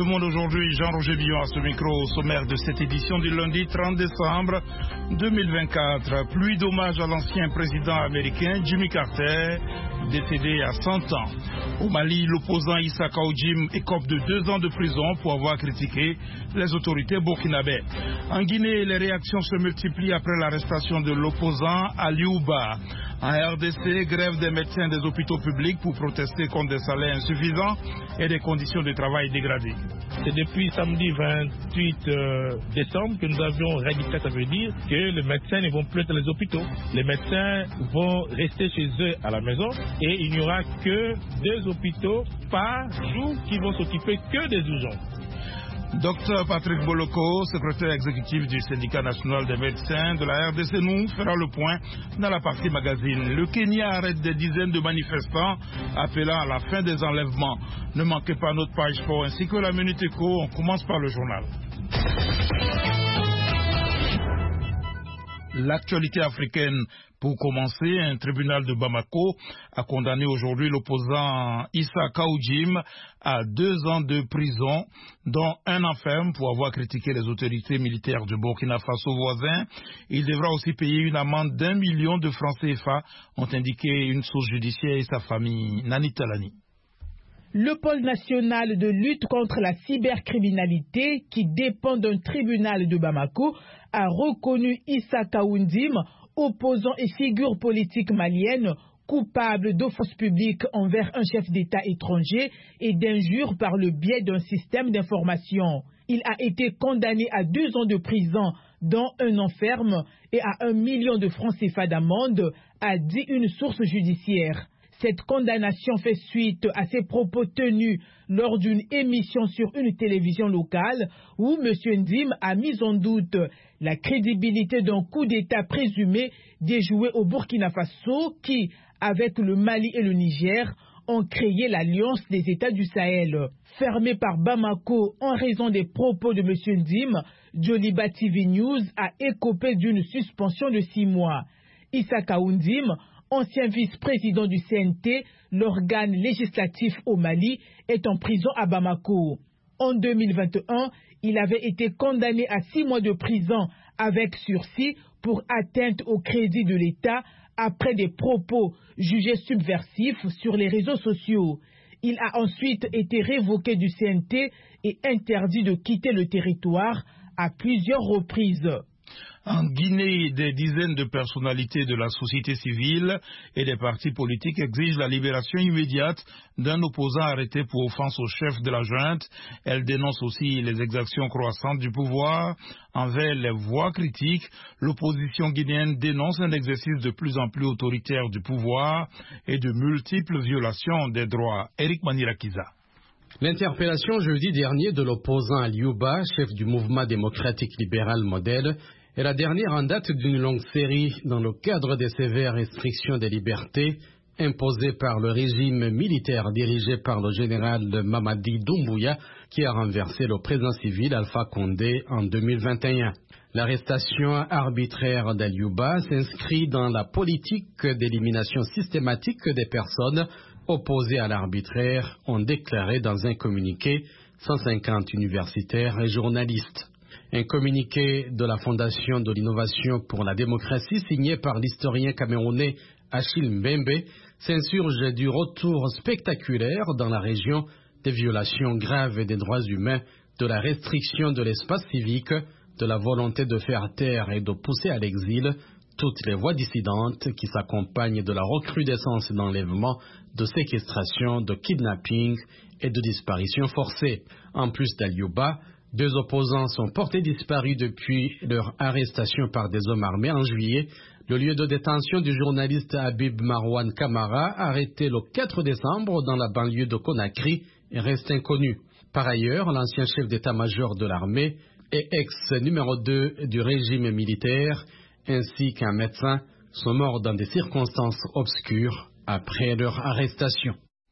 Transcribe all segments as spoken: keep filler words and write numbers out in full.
monde aujourd'hui. Jean-Roger Billon à ce micro au sommaire de cette édition du lundi trente décembre deux mille vingt-quatre. Pluie d'hommage à l'ancien président américain Jimmy Carter, décédé à cent ans. Au Mali, l'opposant Issa Kaoudjim écope de deux ans de prison pour avoir critiqué les autorités burkinabées. En Guinée, les réactions se multiplient après l'arrestation de l'opposant Aliou Ba. En R D C, grève des médecins des hôpitaux publics pour protester contre des salaires insuffisants et des conditions de travail dégradées. C'est depuis samedi vingt-huit décembre que nous avions radical, ça veut dire que les médecins ne vont plus être dans les hôpitaux. Les médecins vont rester chez eux à la maison et il n'y aura que deux hôpitaux par jour qui vont s'occuper que des urgences. Docteur Patrick Boloko, secrétaire exécutif du syndicat national des médecins de la R D C, nous fera le point dans la partie magazine. Le Kenya arrête des dizaines de manifestants appelant à la fin des enlèvements. Ne manquez pas notre page sport ainsi que la Minute Éco. On commence par le journal. L'actualité africaine. Pour commencer, un tribunal de Bamako a condamné aujourd'hui l'opposant Issa Kaoudjim à deux ans de prison, dont un an ferme pour avoir critiqué les autorités militaires du Burkina Faso voisin. Il devra aussi payer une amende d'un million de francs C F A, ont indiqué une source judiciaire et sa famille. Nani Talani. Le pôle national de lutte contre la cybercriminalité, qui dépend d'un tribunal de Bamako, a reconnu Issa Kaoudjim, opposant et figure politique malienne, coupable d'offense publique envers un chef d'État étranger et d'injure par le biais d'un système d'information. Il a été condamné à deux ans de prison, dont un an ferme, et à un million de francs C F A d'amende, a dit une source judiciaire. Cette condamnation fait suite à ses propos tenus lors d'une émission sur une télévision locale où M. Ndim a mis en doute la crédibilité d'un coup d'État présumé déjoué au Burkina Faso qui, avec le Mali et le Niger, ont créé l'Alliance des États du Sahel. Fermé par Bamako en raison des propos de M. Ndim, Joliba T V News a écopé d'une suspension de six mois. Issa Kaoudjim, ancien vice-président du C N T, l'organe législatif au Mali, est en prison à Bamako. En deux mille vingt et un, il avait été condamné à six mois de prison avec sursis pour atteinte au crédit de l'État après des propos jugés subversifs sur les réseaux sociaux. Il a ensuite été révoqué du C N T et interdit de quitter le territoire à plusieurs reprises. En Guinée, des dizaines de personnalités de la société civile et des partis politiques exigent la libération immédiate d'un opposant arrêté pour offense au chef de la junte. Elle dénonce aussi les exactions croissantes du pouvoir envers les voix critiques. L'opposition guinéenne dénonce un exercice de plus en plus autoritaire du pouvoir et de multiples violations des droits. Eric Manirakiza. L'interpellation jeudi dernier de l'opposant Aliou Ba, chef du mouvement démocratique libéral Modèle, est la dernière en date d'une longue série dans le cadre des sévères restrictions des libertés imposées par le régime militaire dirigé par le général Mamadi Doumbouya qui a renversé le président civil Alpha Condé en deux mille vingt et un. L'arrestation arbitraire d'Aliou Ba s'inscrit dans la politique d'élimination systématique des personnes opposées à l'arbitraire, ont déclaré dans un communiqué cent cinquante universitaires et journalistes. Un communiqué de la Fondation de l'innovation pour la démocratie signé par l'historien camerounais Achille Mbembe s'insurge du retour spectaculaire dans la région des violations graves des droits humains, de la restriction de l'espace civique, de la volonté de faire taire et de pousser à l'exil toutes les voix dissidentes qui s'accompagnent de la recrudescence d'enlèvements, de séquestration, de kidnapping et de disparitions forcées. En plus d'Aliou Ba, deux opposants sont portés disparus depuis leur arrestation par des hommes armés en juillet. Le lieu de détention du journaliste Habib Marwan Kamara, arrêté le quatre décembre dans la banlieue de Conakry, reste inconnu. Par ailleurs, l'ancien chef d'état-major de l'armée et ex-numéro deux du régime militaire, ainsi qu'un médecin, sont morts dans des circonstances obscures après leur arrestation.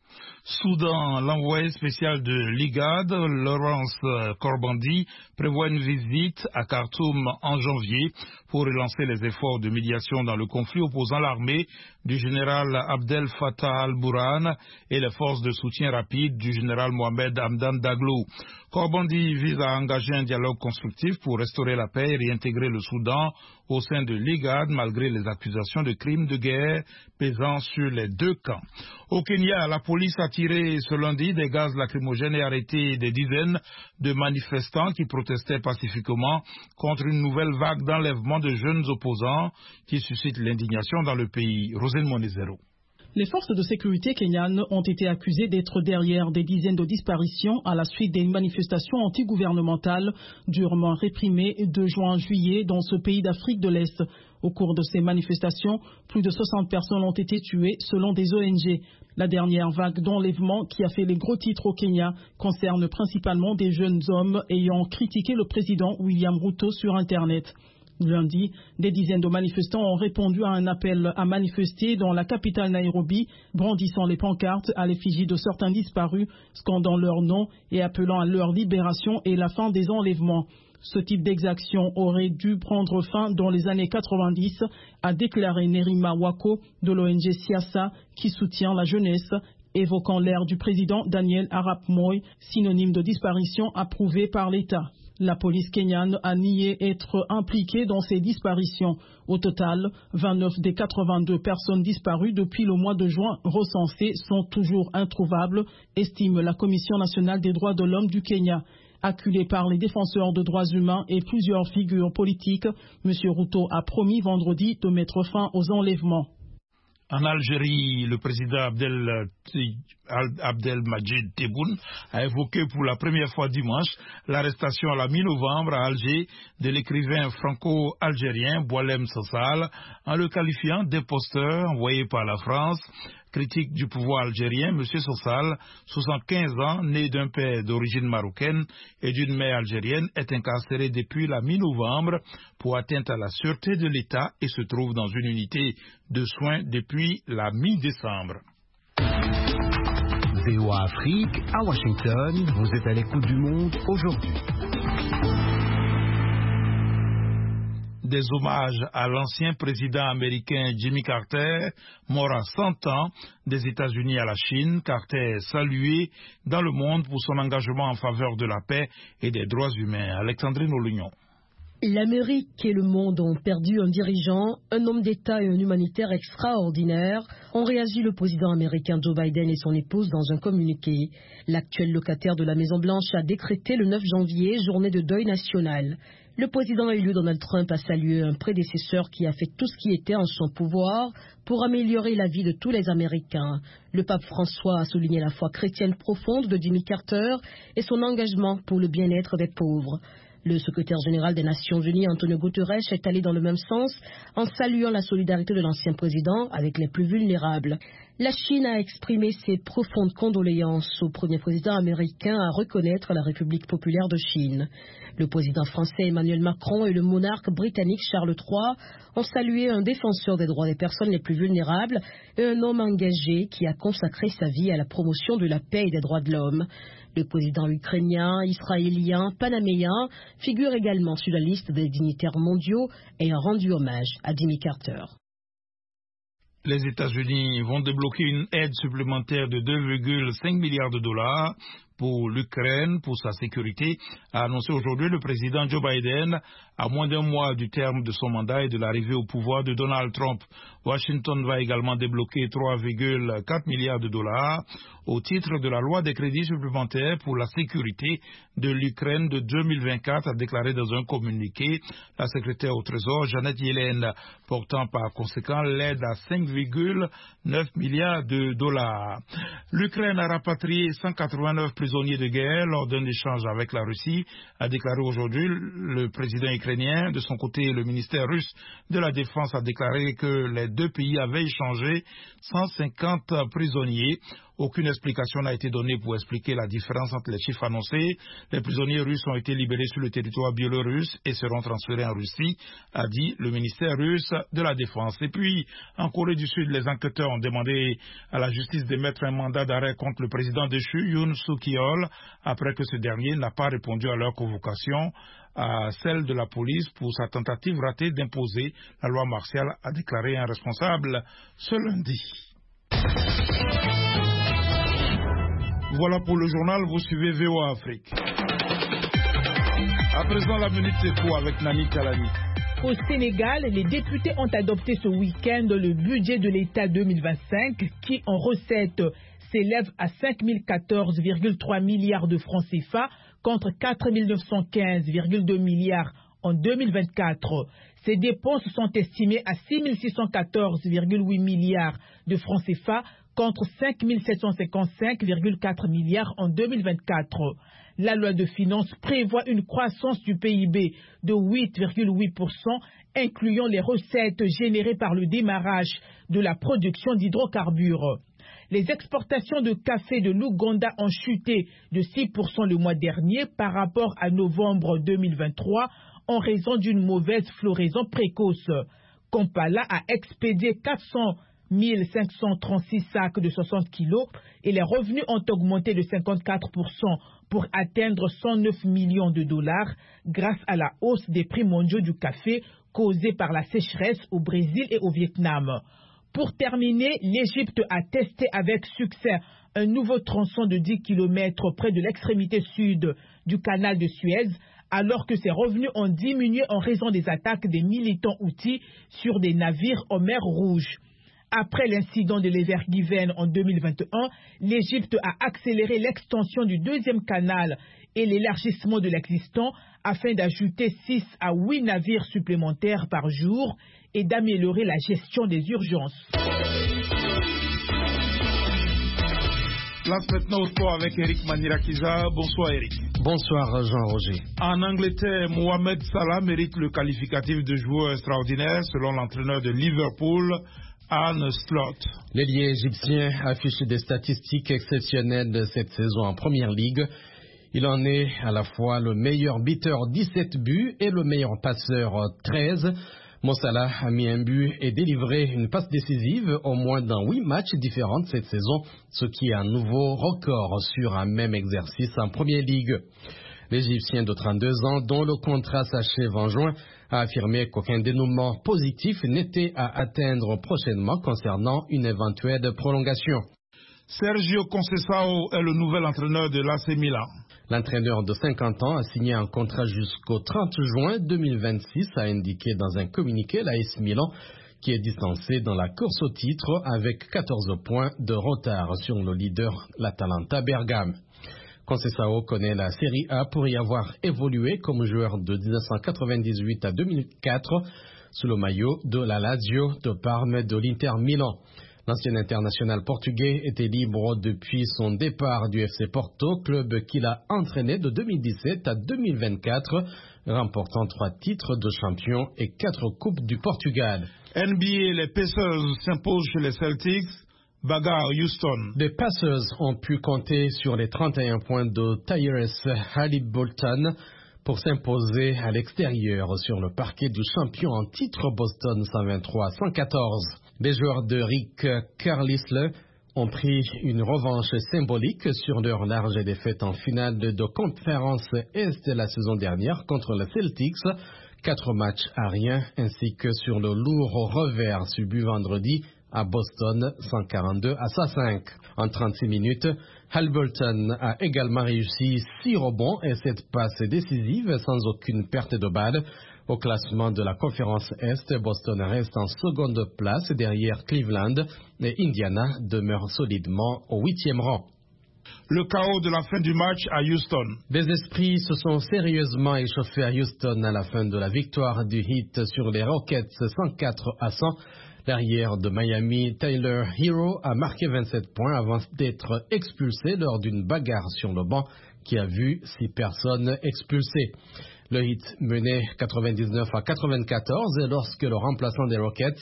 Soudan, l'envoyé spécial de l'I G A D, Laurence Corbandi, prévoit une visite à Khartoum en janvier pour relancer les efforts de médiation dans le conflit opposant l'armée du général Abdel Fattah al-Burhan et les forces de soutien rapide du général Mohamed Hamdan Daglo. Corbandi vise à engager un dialogue constructif pour restaurer la paix et réintégrer le Soudan au sein de l'I G A D malgré les accusations de crimes de guerre pesant sur les deux camps. Au Kenya, la police a tiré ce lundi des gaz lacrymogènes et arrêté des dizaines de manifestants qui protestaient pacifiquement contre une nouvelle vague d'enlèvement de jeunes opposants qui suscite l'indignation dans le pays. Rosine Monezero. Les forces de sécurité kenyanes ont été accusées d'être derrière des dizaines de disparitions à la suite des manifestations antigouvernementales durement réprimées de juin à juillet dans ce pays d'Afrique de l'Est. Au cours de ces manifestations, plus de soixante personnes ont été tuées selon des O N G. La dernière vague d'enlèvement qui a fait les gros titres au Kenya concerne principalement des jeunes hommes ayant critiqué le président William Ruto sur Internet. Lundi, des dizaines de manifestants ont répondu à un appel à manifester dans la capitale Nairobi, brandissant les pancartes à l'effigie de certains disparus, scandant leur nom et appelant à leur libération et la fin des enlèvements. Ce type d'exaction aurait dû prendre fin dans les années quatre-vingt-dix, a déclaré Nerima Wako de l'O N G Siasa qui soutient la jeunesse, évoquant l'ère du président Daniel Arap Moi, synonyme de disparition approuvée par l'État. La police kenyane a nié être impliquée dans ces disparitions. Au total, vingt-neuf des quatre-vingt-deux personnes disparues depuis le mois de juin recensées sont toujours introuvables, estime la Commission nationale des droits de l'homme du Kenya. Acculé par les défenseurs de droits humains et plusieurs figures politiques, M. Ruto a promis vendredi de mettre fin aux enlèvements. En Algérie, le président Abdel, Abdelmadjid Tebboune a évoqué pour la première fois dimanche l'arrestation à la mi-novembre à Alger de l'écrivain franco-algérien Boualem Sassal en le qualifiant d'imposteur envoyé par la France. Critique du pouvoir algérien, M. Sassal, soixante-quinze ans, né d'un père d'origine marocaine et d'une mère algérienne, est incarcéré depuis la mi-novembre pour atteinte à la sûreté de l'État et se trouve dans une unité de soins depuis la mi-décembre. V O A Afrique, à Washington, vous êtes à l'écoute du monde aujourd'hui. Des hommages à l'ancien président américain Jimmy Carter, mort à cent ans, des États-Unis à la Chine. Carter salué dans le monde pour son engagement en faveur de la paix et des droits humains. Alexandrine Olignon. L'Amérique et le monde ont perdu un dirigeant, un homme d'État et un humanitaire extraordinaire, ont réagi le président américain Joe Biden et son épouse dans un communiqué. L'actuel locataire de la Maison-Blanche a décrété le neuf janvier journée de deuil national. Le président élu Donald Trump a salué un prédécesseur qui a fait tout ce qui était en son pouvoir pour améliorer la vie de tous les Américains. Le pape François a souligné la foi chrétienne profonde de Jimmy Carter et son engagement pour le bien-être des pauvres. Le secrétaire général des Nations Unies, Antonio Guterres, est allé dans le même sens en saluant la solidarité de l'ancien président avec les plus vulnérables. La Chine a exprimé ses profondes condoléances au premier président américain à reconnaître la République populaire de Chine. Le président français Emmanuel Macron et le monarque britannique Charles trois ont salué un défenseur des droits des personnes les plus vulnérables et un homme engagé qui a consacré sa vie à la promotion de la paix et des droits de l'homme. Le président ukrainien, israélien, panaméen figure également sur la liste des dignitaires mondiaux ayant rendu hommage à Jimmy Carter. Les États-Unis vont débloquer une aide supplémentaire de deux virgule cinq milliards de dollars pour l'Ukraine, pour sa sécurité, a annoncé aujourd'hui le président Joe Biden, à moins d'un mois du terme de son mandat et de l'arrivée au pouvoir de Donald Trump. Washington va également débloquer trois virgule quatre milliards de dollars au titre de la loi des crédits supplémentaires pour la sécurité de l'Ukraine de deux mille vingt-quatre, a déclaré dans un communiqué la secrétaire au Trésor Janet Yellen, portant par conséquent l'aide à cinq virgule neuf milliards de dollars. L'Ukraine a rapatrié cent quatre-vingt-neuf prisonniers de guerre lors d'un échange avec la Russie, a déclaré aujourd'hui le président ukrainien. De son côté, le ministère russe de la Défense a déclaré que les deux pays avaient échangé cent cinquante prisonniers. Aucune explication n'a été donnée pour expliquer la différence entre les chiffres annoncés. Les prisonniers russes ont été libérés sur le territoire biélorusse et seront transférés en Russie, a dit le ministère russe de la Défense. Et puis, en Corée du Sud, les enquêteurs ont demandé à la justice d'émettre un mandat d'arrêt contre le président déchu, Yoon Suk-yeol, après que ce dernier n'a pas répondu à leur convocation, à celle de la police pour sa tentative ratée d'imposer la loi martiale, a déclaré un responsable ce lundi. Voilà pour le journal, vous suivez V O A Afrique. À présent, la minute éco avec Nani Kalani. Au Sénégal, les députés ont adopté ce week-end le budget de l'État deux mille vingt-cinq qui, en recettes, s'élève à cinq mille quatorze virgule trois milliards de francs C F A contre quatre mille neuf cent quinze virgule deux milliards en deux mille vingt-quatre. Ces dépenses sont estimées à six mille six cent quatorze virgule huit milliards de francs C F A contre cinq mille sept cent cinquante-cinq virgule quatre milliards en deux mille vingt-quatre. La loi de finances prévoit une croissance du P I B de huit virgule huit pour cent, incluant les recettes générées par le démarrage de la production d'hydrocarbures. Les exportations de café de l'Ouganda ont chuté de six pour cent le mois dernier par rapport à novembre deux mille vingt-trois en raison d'une mauvaise floraison précoce. Kampala a expédié quatre cent mille cinq cent trente-six sacs de soixante kilos et les revenus ont augmenté de cinquante-quatre pour cent pour atteindre cent neuf millions de dollars grâce à la hausse des prix mondiaux du café causée par la sécheresse au Brésil et au Vietnam. Pour terminer, l'Égypte a testé avec succès un nouveau tronçon de dix kilomètres près de l'extrémité sud du canal de Suez, alors que ses revenus ont diminué en raison des attaques des militants houthis sur des navires en mer Rouge. Après l'incident de l'Evergiven en deux mille vingt et un, l'Égypte a accéléré l'extension du deuxième canal et l'élargissement de l'existant afin d'ajouter six à huit navires supplémentaires par jour et d'améliorer la gestion des urgences. Place maintenant au sport avec Eric Manirakiza. Bonsoir Eric. Bonsoir Jean-Roger. En Angleterre, Mohamed Salah mérite le qualificatif de joueur extraordinaire selon l'entraîneur de Liverpool, Arne Slot. L'ailier égyptien affiche des statistiques exceptionnelles cette saison en Première Ligue. Il en est à la fois le meilleur buteur, dix-sept buts, et le meilleur passeur, treize. Mo Salah a mis un but et délivré une passe décisive au moins dans huit matchs différents cette saison, ce qui est un nouveau record sur un même exercice en Première Ligue. L'Égyptien de trente-deux ans, dont le contrat s'achève en juin, a affirmé qu'aucun dénouement positif n'était à atteindre prochainement concernant une éventuelle prolongation. Sergio Conceição est le nouvel entraîneur de l'A C Milan. L'entraîneur de cinquante ans a signé un contrat jusqu'au trente juin deux mille vingt-six, a indiqué dans un communiqué l'A S Milan, qui est distancé dans la course au titre avec quatorze points de retard sur le leader, l'Atalanta Bergame. Conceição connaît la Série A pour y avoir évolué comme joueur de mille neuf cent quatre-vingt-dix-huit à deux mille quatre sous le maillot de la Lazio, de Parme et de l'Inter Milan. L'ancien international portugais était libre depuis son départ du F C Porto, club qu'il a entraîné de deux mille dix-sept à deux mille vingt-quatre, remportant trois titres de champion et quatre coupes du Portugal. N B A, les Pacers s'imposent chez les Celtics. Bagarre Houston. Les Pacers ont pu compter sur les trente et un points de Tyrese Haliburton pour s'imposer à l'extérieur sur le parquet du champion en titre Boston cent vingt-trois à cent quatorze. Les joueurs de Rick Carlisle ont pris une revanche symbolique sur leur large défaite en finale de conférence Est la saison dernière contre les Celtics. Quatre matchs à rien, ainsi que sur le lourd revers subi vendredi à Boston, cent quarante-deux à cent cinq. En trente-six minutes, Haliburton a également réussi six rebonds et sept passes décisives sans aucune perte de balle. Au classement de la conférence Est, Boston reste en seconde place derrière Cleveland et Indiana demeure solidement au huitième rang. Le chaos de la fin du match à Houston. Des esprits se sont sérieusement échauffés à Houston à la fin de la victoire du Heat sur les Rockets cent quatre à cent. L'arrière de Miami, Tyler Hero, a marqué vingt-sept points avant d'être expulsé lors d'une bagarre sur le banc qui a vu six personnes expulsées. Le Heat menait quatre-vingt-dix-neuf à quatre-vingt-quatorze lorsque le remplaçant des Rockets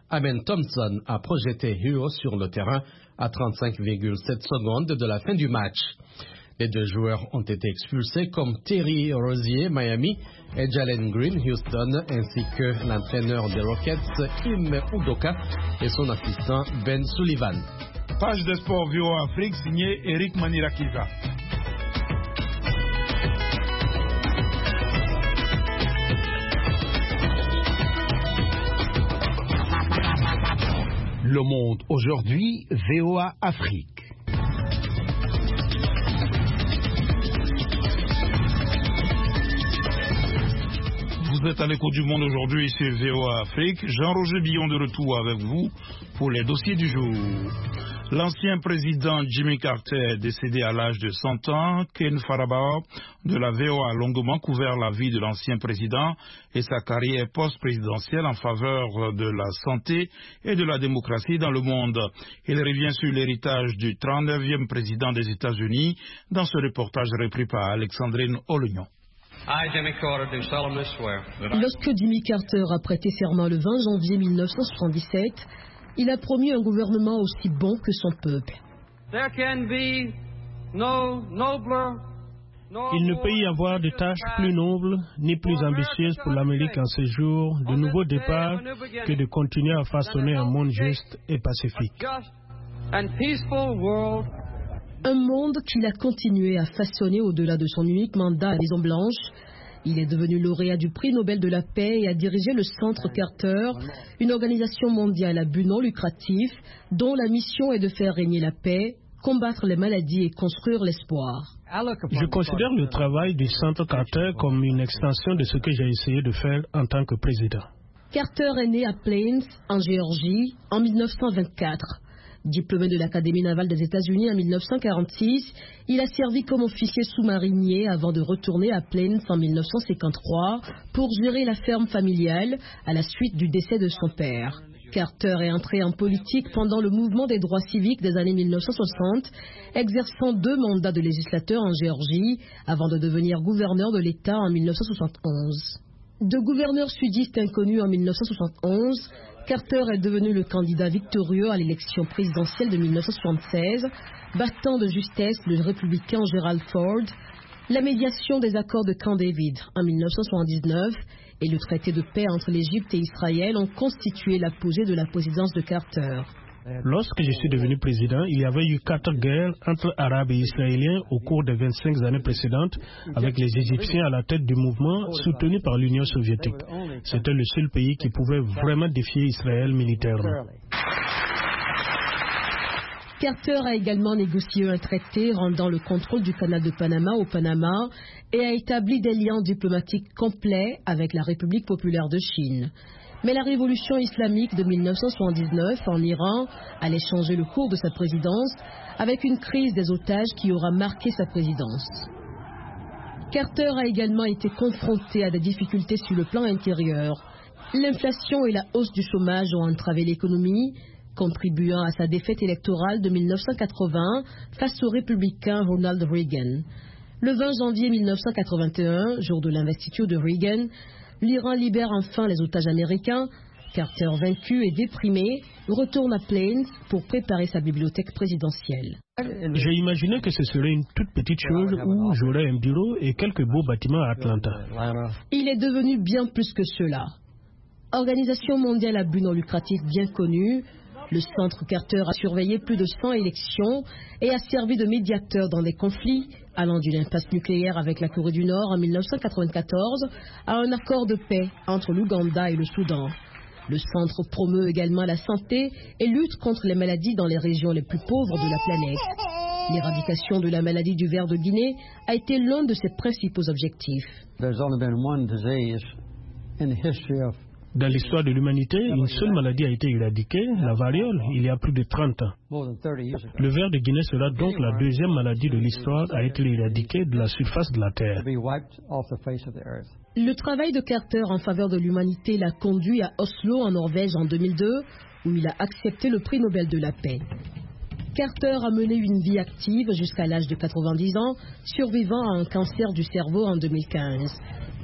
Amen Thompson a projeté Huo sur le terrain à trente-cinq virgule sept secondes de la fin du match. Les deux joueurs ont été expulsés comme Terry Rozier, Miami, et Jalen Green, Houston, ainsi que l'entraîneur des Rockets, Ime Udoka, et son assistant Ben Sullivan. Page de sport V O A Afrique, signé Eric Manirakiza. Le Monde aujourd'hui, V O A Afrique. Vous êtes à l'écoute du Monde aujourd'hui sur V O A Afrique. Jean-Roger Billon de retour avec vous pour les dossiers du jour. L'ancien président Jimmy Carter, décédé à l'âge de cent ans, Ken Faraba de la V O A a longuement couvert la vie de l'ancien président et sa carrière post-présidentielle en faveur de la santé et de la démocratie dans le monde. Il revient sur l'héritage du trente-neuvième président des États-Unis dans ce reportage repris par Alexandrine Olugnon. Lorsque Jimmy Carter a prêté serment le vingt janvier mille neuf cent soixante-dix-sept, il a promis un gouvernement aussi bon que son peuple. Il ne peut y avoir de tâches plus nobles ni plus ambitieuses pour l'Amérique en ce jour de nouveau départ que de continuer à façonner un monde juste et pacifique. Un monde qu'il a continué à façonner au-delà de son unique mandat à la Maison-Blanche. Il est devenu lauréat du prix Nobel de la paix et a dirigé le Centre Carter, une organisation mondiale à but non lucratif dont la mission est de faire régner la paix, combattre les maladies et construire l'espoir. Je considère le travail du Centre Carter comme une extension de ce que j'ai essayé de faire en tant que président. Carter est né à Plains, en Géorgie, en mille neuf cent vingt-quatre. Diplômé de l'Académie navale des États-Unis en mille neuf cent quarante-six, il a servi comme officier sous-marinier avant de retourner à Plains en mille neuf cent cinquante-trois pour gérer la ferme familiale à la suite du décès de son père. Carter est entré en politique pendant le mouvement des droits civiques des années mille neuf cent soixante, exerçant deux mandats de législateur en Géorgie avant de devenir gouverneur de l'État en mille neuf cent soixante-onze. De gouverneur sudiste inconnu en mille neuf cent soixante-onze, Carter est devenu le candidat victorieux à l'élection présidentielle de mille neuf cent soixante-seize, battant de justesse le républicain Gerald Ford. La médiation des accords de Camp David en mille neuf cent soixante-dix-neuf et le traité de paix entre l'Égypte et Israël ont constitué l'apogée de la présidence de Carter. Lorsque je suis devenu président, il y avait eu quatre guerres entre Arabes et Israéliens au cours des vingt-cinq années précédentes, avec les Égyptiens à la tête du mouvement soutenu par l'Union soviétique. C'était le seul pays qui pouvait vraiment défier Israël militairement. Carter a également négocié un traité rendant le contrôle du canal de Panama au Panama et a établi des liens diplomatiques complets avec la République populaire de Chine. Mais la révolution islamique de mille neuf cent soixante-dix-neuf en Iran allait changer le cours de sa présidence avec une crise des otages qui aura marqué sa présidence. Carter a également été confronté à des difficultés sur le plan intérieur. L'inflation et la hausse du chômage ont entravé l'économie, contribuant à sa défaite électorale de mille neuf cent quatre-vingts face au républicain Ronald Reagan. Le vingt janvier mille neuf cent quatre-vingt-un, jour de l'investiture de Reagan, l'Iran libère enfin les otages américains. Carter, vaincu et déprimé, retourne à Plains pour préparer sa bibliothèque présidentielle. J'ai imaginé que ce serait une toute petite chose où j'aurais un bureau et quelques beaux bâtiments à Atlanta. Il est devenu bien plus que cela. Organisation mondiale à but non lucratif bien connue, le Centre Carter a surveillé plus de cent élections et a servi de médiateur dans des conflits, allant d'une impasse nucléaire avec la Corée du Nord en mille neuf cent quatre-vingt-quatorze à un accord de paix entre l'Ouganda et le Soudan. Le centre promeut également la santé et lutte contre les maladies dans les régions les plus pauvres de la planète. L'éradication de la maladie du ver de Guinée a été l'un de ses principaux objectifs. Dans l'histoire de l'humanité, une seule maladie a été éradiquée, la variole, il y a plus de trente ans. Le ver de Guinée sera donc la deuxième maladie de l'histoire à être éradiquée de la surface de la Terre. Le travail de Carter en faveur de l'humanité l'a conduit à Oslo, en Norvège, en deux mille deux, où il a accepté le prix Nobel de la paix. Carter a mené une vie active jusqu'à l'âge de quatre-vingt-dix ans, survivant à un cancer du cerveau en deux mille quinze.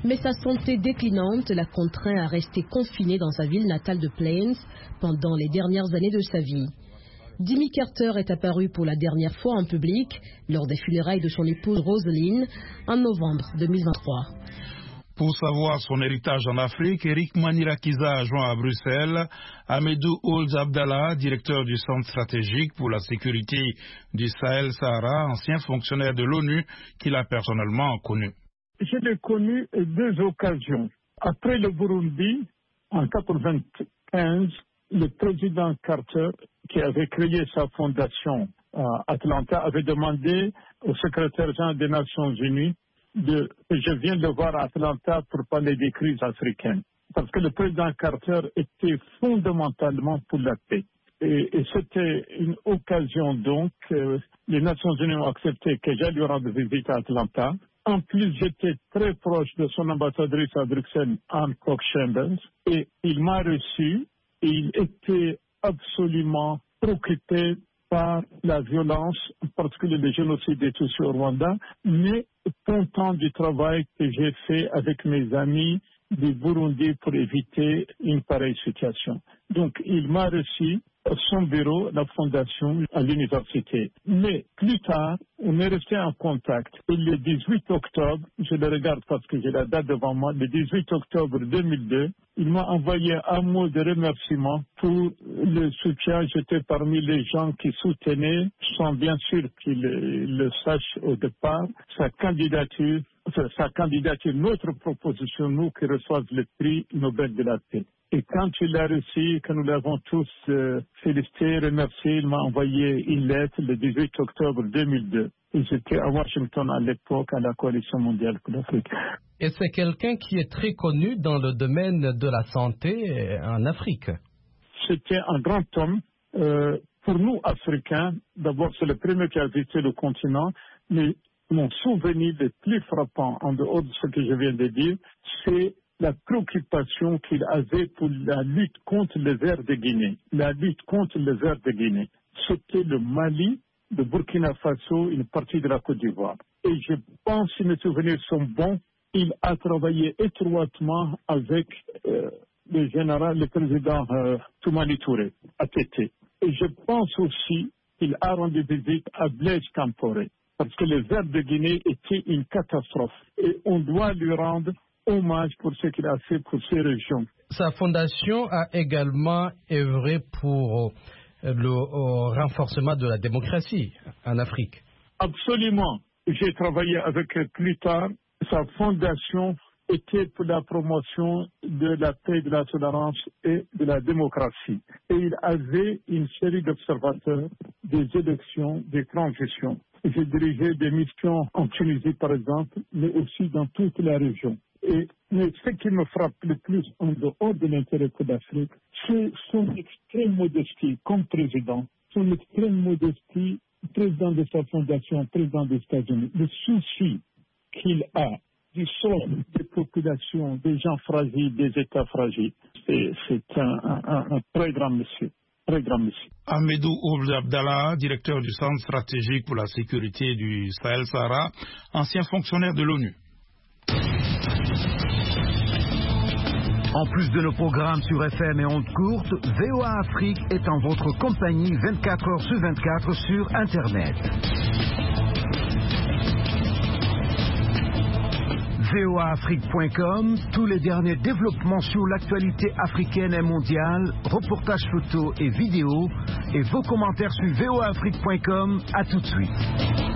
Mais sa santé déclinante l'a contraint à rester confiné dans sa ville natale de Plains pendant les dernières années de sa vie. Jimmy Carter est apparu pour la dernière fois en public lors des funérailles de son épouse Rosalind en novembre deux mille vingt-trois. Pour savoir son héritage en Afrique, Eric Manirakiza a joint à Bruxelles Ahmedou Ould Abdallah, directeur du Centre stratégique pour la sécurité du Sahel-Sahara, ancien fonctionnaire de l'ONU qu'il a personnellement connu. Je l'ai connu à deux occasions. Après le Burundi, en quatre-vingt-quinze, le président Carter, qui avait créé sa fondation à Atlanta, avait demandé au secrétaire général des Nations Unies de, je viens de voir à Atlanta pour parler des crises africaines. Parce que le président Carter était fondamentalement pour la paix. Et, et c'était une occasion donc, euh, les Nations Unies ont accepté que j'aille lui rendre visite à Atlanta. En plus, j'étais très proche de son ambassadrice à Bruxelles, Anne Cox-Chambers, et il m'a reçu et il était absolument préoccupé par la violence, en particulier le génocide des Tutsis au Rwanda, mais content du travail que j'ai fait avec mes amis du Burundi pour éviter une pareille situation. Donc, il m'a reçu à son bureau, la fondation, à l'université. Mais plus tard, on est resté en contact. Et le dix-huit octobre, je le regarde parce que j'ai la date devant moi, le dix-huit octobre deux mille deux, il m'a envoyé un mot de remerciement pour le soutien. J'étais parmi les gens qui soutenaient, sans bien sûr qu'il le sache au départ, sa candidature, enfin, sa candidature, notre proposition, nous qui reçoivent le prix Nobel de la paix. Et quand il l'a reçu, que nous l'avons tous euh, félicité, remercié, il m'a envoyé une lettre le dix-huit octobre deux mille deux. Et j'étais à Washington à l'époque, à la Coalition mondiale pour l'Afrique. Et c'est quelqu'un qui est très connu dans le domaine de la santé en Afrique. C'était un grand homme. Euh, pour nous, Africains, d'abord, c'est le premier qui a visité le continent, mais mon souvenir le plus frappant, en dehors de ce que je viens de dire, c'est la préoccupation qu'il avait pour la lutte contre le ver de Guinée. La lutte contre le ver de Guinée. C'était le Mali, le Burkina Faso, une partie de la Côte d'Ivoire. Et je pense, si mes souvenirs sont bons, il a travaillé étroitement avec euh, le général, le président euh, Toumani Touré, à Tété. Et je pense aussi qu'il a rendu visite à Blaise Compaoré, parce que le ver de Guinée était une catastrophe. Et on doit lui rendre hommage pour ce qu'il a fait pour ces régions. Sa fondation a également œuvré pour le renforcement de la démocratie en Afrique. Absolument. J'ai travaillé avec plus tard. Sa fondation était pour la promotion de la paix, de la tolérance et de la démocratie. Et il avait une série d'observateurs des élections, des transitions. J'ai dirigé des missions en Tunisie, par exemple, mais aussi dans toute la région. Et mais ce qui me frappe le plus en dehors de l'intérêt pour l'Afrique, c'est son extrême modestie comme président, son extrême modestie, président de sa fondation, président des États-Unis, le souci qu'il a du sort des populations, des gens fragiles, des États fragiles. C'est, c'est un, un, un très grand monsieur. Très grand monsieur. Ahmedou Ould Abdallah, directeur du Centre stratégique pour la sécurité du Sahel-Sahara, ancien fonctionnaire de l'ONU. En plus de nos programmes sur F M et ondes courtes, V O A Afrique est en votre compagnie vingt-quatre heures sur vingt-quatre sur Internet. V O A Afrique point com, tous les derniers développements sur l'actualité africaine et mondiale, reportages photos et vidéos, et vos commentaires sur V O A Afrique point com. À tout de suite.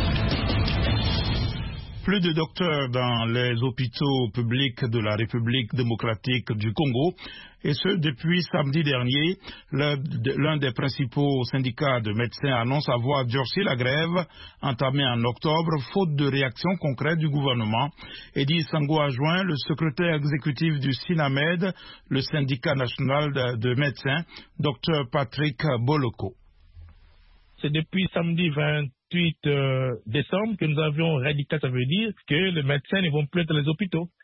Plus de docteurs dans les hôpitaux publics de la République démocratique du Congo, et ce depuis samedi dernier. L'un des principaux syndicats de médecins annonce avoir durci la grève entamée en octobre, faute de réaction concrète du gouvernement. Eddie Sango a joint le secrétaire exécutif du SINAMED, le syndicat national de, de médecins, Dr Patrick Boloko. C'est depuis samedi vingt-huit décembre que nous avions radical, ça veut dire que les médecins ne vont plus dans les hôpitaux.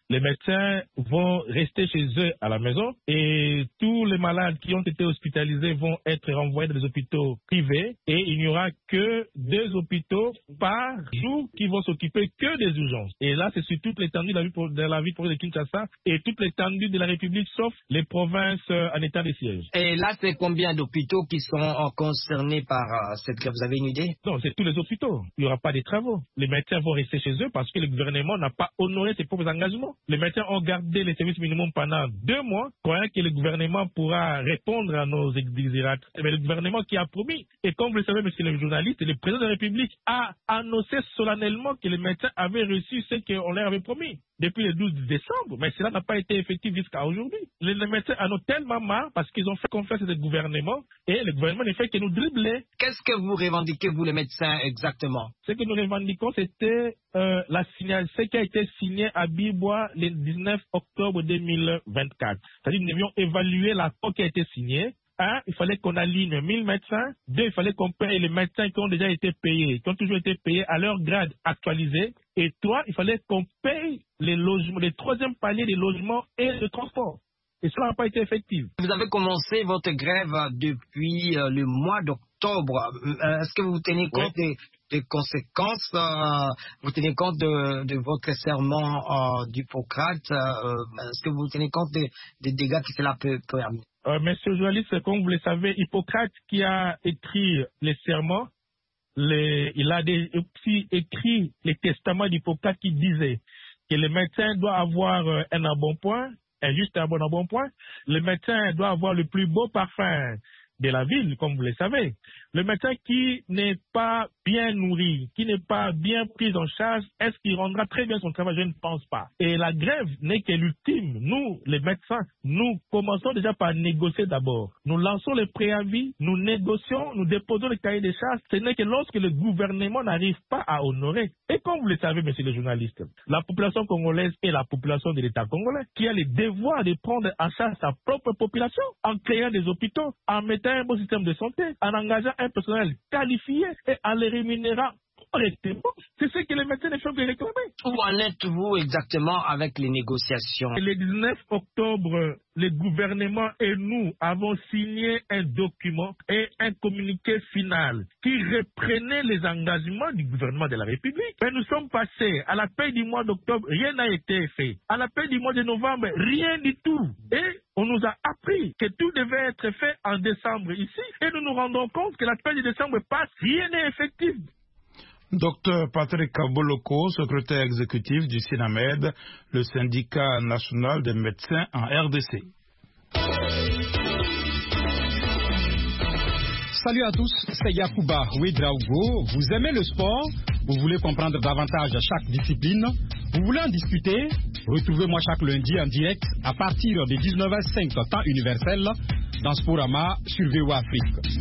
les médecins vont rester chez eux à la maison et tous les malades qui ont été hospitalisés vont être renvoyés dans des hôpitaux privés et il n'y aura que deux hôpitaux par jour qui vont s'occuper que des urgences. Et là, c'est sur toute l'étendue de la vie de la vie de Kinshasa et toute l'étendue de la République, sauf les provinces en état de siège. Et là, c'est combien d'hôpitaux qui sont concernés par euh, cette grève? Vous avez une idée? Non, c'est tous les hôpitaux. Il n'y aura pas de travaux. Les médecins vont rester chez eux parce que le gouvernement n'a pas honoré ses propres engagements. Les médecins ont gardé les services minimums pendant deux mois, croyant que le gouvernement pourra répondre à nos exigences. Mais le gouvernement qui a promis, et comme vous le savez, monsieur le journaliste, le président de la République a annoncé solennellement que les médecins avaient reçu ce qu'on leur avait promis depuis le douze décembre, mais cela n'a pas été effectif jusqu'à aujourd'hui. Les, les médecins en ont tellement marre parce qu'ils ont fait confiance à ce gouvernement et le gouvernement ne fait que nous dribbler. Qu'est-ce que vous revendiquez, vous les médecins, exactement? Ce que nous revendiquons, c'était euh, la signal, ce qui a été signé à Bibois le dix-neuf octobre deux mille vingt-quatre. C'est-à-dire que nous devions évaluer l'accord qui a été signé. Un, il fallait qu'on aligne mille médecins. Deux, il fallait qu'on paye les médecins qui ont déjà été payés, qui ont toujours été payés à leur grade actualisé. Et trois, il fallait qu'on paye les logements, les troisième paliers des logements et de transport. Et cela n'a pas été effectif. Vous avez commencé votre grève depuis euh, le mois d'octobre. Euh, est-ce que vous tenez compte oui. des, des conséquences euh, Vous tenez compte de, de votre serment euh, d'Hippocrate euh, Est-ce que vous tenez compte des, des dégâts que cela peut permettre? Euh, monsieur le journaliste, comme vous le savez, Hippocrate qui a écrit les serments, les, il a des, aussi écrit les testaments d'Hippocrate qui disaient que le médecin doit avoir euh, un embonpoint, un juste un bon embonpoint, le médecin doit avoir le plus beau parfum de la ville, comme vous le savez. Le médecin qui n'est pas bien nourri, qui n'est pas bien pris en charge, est-ce qu'il rendra très bien son travail? Je ne pense pas. Et la grève n'est que l'ultime. Nous, les médecins, nous commençons déjà par négocier d'abord. Nous lançons les préavis, nous négocions, nous déposons le cahier des charges. Ce n'est que lorsque le gouvernement n'arrive pas à honorer. Et comme vous le savez, monsieur le journaliste, la population congolaise est la population de l'État congolais qui a le devoir de prendre en charge sa propre population en créant des hôpitaux, en mettant un bon système de santé, en engageant un personnel qualifié et en les rémunérant correctement. C'est ce que les médecins ne font que réclamer. Où en êtes-vous exactement avec les négociations? Le dix-neuf octobre, le gouvernement et nous avons signé un document et un communiqué final qui reprenait les engagements du gouvernement de la République. Mais nous sommes passés à la paix du mois d'octobre, rien n'a été fait. À la paix du mois de novembre, rien du tout. Et on nous a appris que tout devait être fait en décembre ici. Et nous nous rendons compte que la paix de décembre passe, rien n'est effectif. Docteur Patrick Boloko, secrétaire exécutif du SINAMED, le syndicat national des médecins en R D C. Salut à tous, c'est Yacouba Ouedraogo. Vous aimez le sport? Vous voulez comprendre davantage chaque discipline? Vous voulez en discuter? Retrouvez-moi chaque lundi en direct à partir de dix-neuf heures cinq temps universel dans Sporama sur V O A Afrique.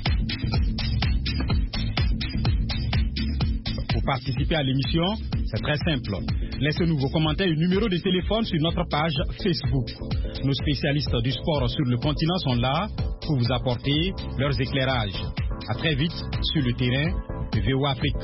Pour participer à l'émission, c'est très simple. Laissez-nous vos commentaires et numéros de téléphone sur notre page Facebook. Nos spécialistes du sport sur le continent sont là pour vous apporter leurs éclairages. À très vite sur le terrain de V O A Afrique.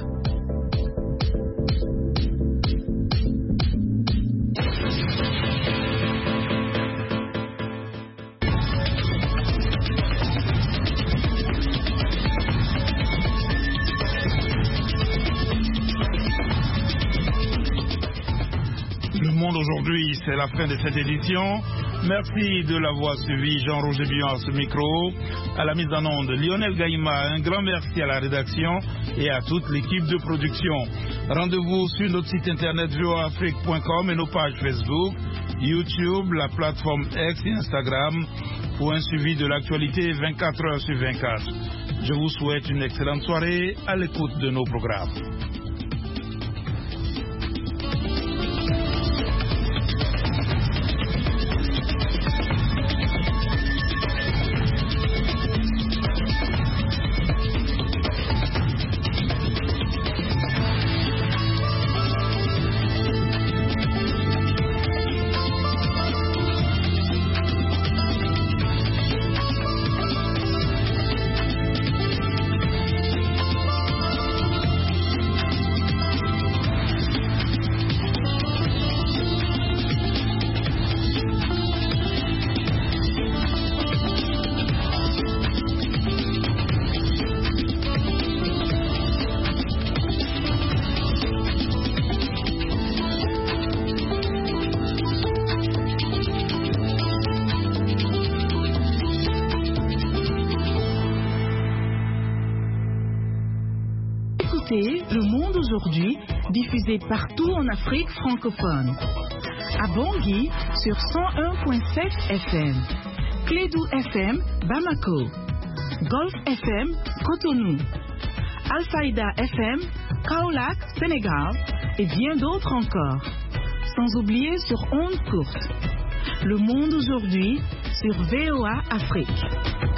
Aujourd'hui, c'est la fin de cette édition. Merci de l'avoir suivi. Jean-Roger Billon à ce micro. À la mise en onde, Lionel Gaïma. Un grand merci à la rédaction et à toute l'équipe de production. Rendez-vous sur notre site internet v o a afrique point com et nos pages Facebook, YouTube, la plateforme X et Instagram pour un suivi de l'actualité vingt-quatre heures sur vingt-quatre. Je vous souhaite une excellente soirée à l'écoute de nos programmes. Écoutez Le Monde aujourd'hui, diffusé partout en Afrique francophone. À Bangui sur cent un virgule sept F M, Clédou F M, Bamako, Golf F M, Cotonou, Alfayda F M, Kaolack, Sénégal et bien d'autres encore. Sans oublier sur ondes courtes. Le Monde aujourd'hui sur V O A Afrique.